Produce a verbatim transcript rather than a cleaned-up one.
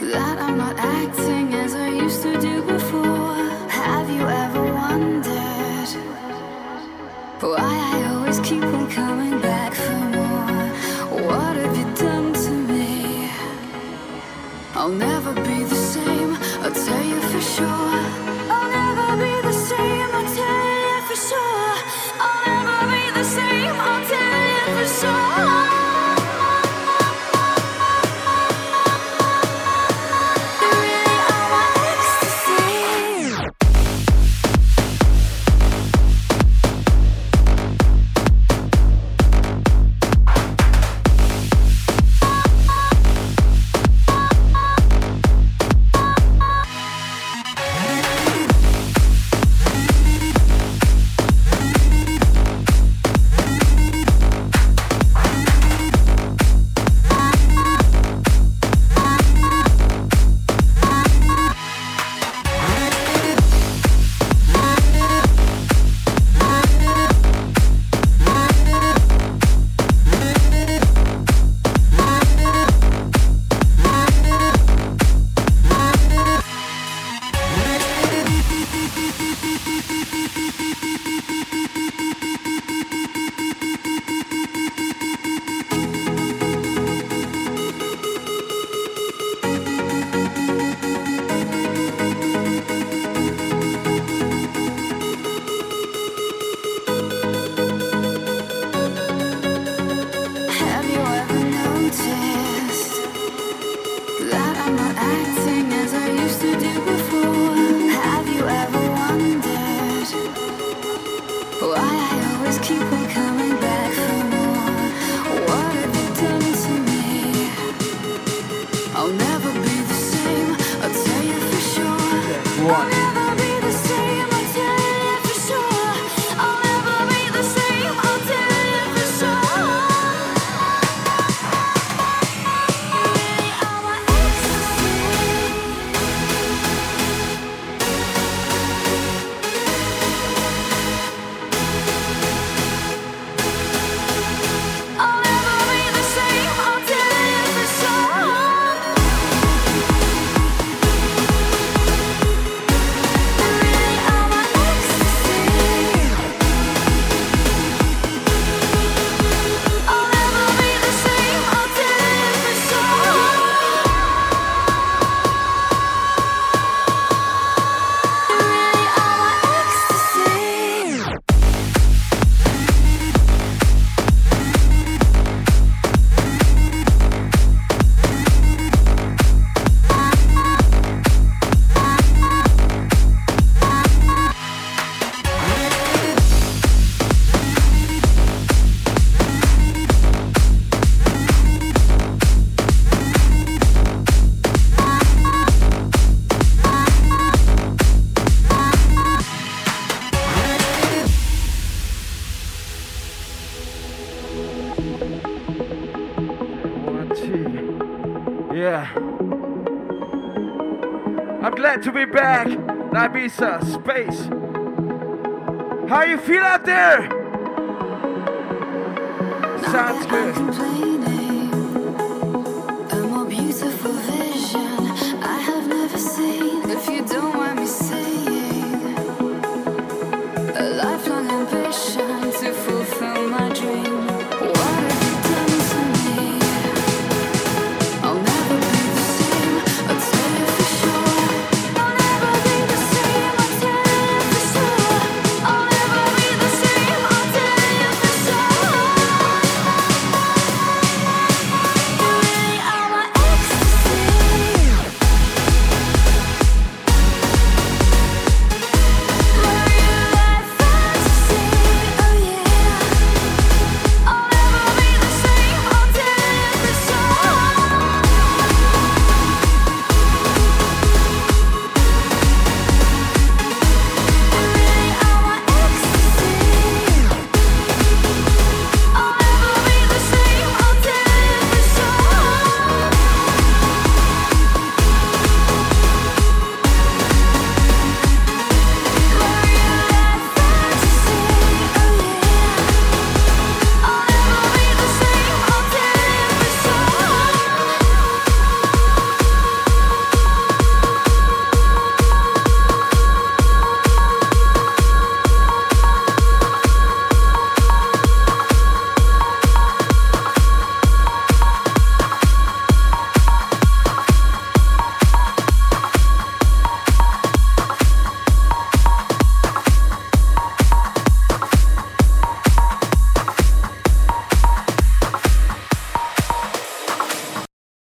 that I'm not acting as I used to do before. Have you ever wondered why I always keep on coming back for more? What have you done to me? I'll never be the same, I'll tell you for sure. I'll never be the same, I'll tell you for sure. I'll never be the same, I'll tell you for sure. To be back, Ibiza, space. How you feel out there? Sounds good.